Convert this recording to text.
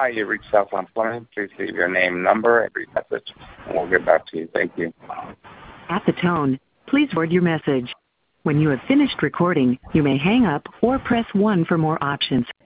Hi, you reached Southland Plumbing. Please leave your name, number, and brief message, and we'll get back to you. Thank you. At the tone, please record your message. When you have finished recording, you may hang up or press 1 for more options.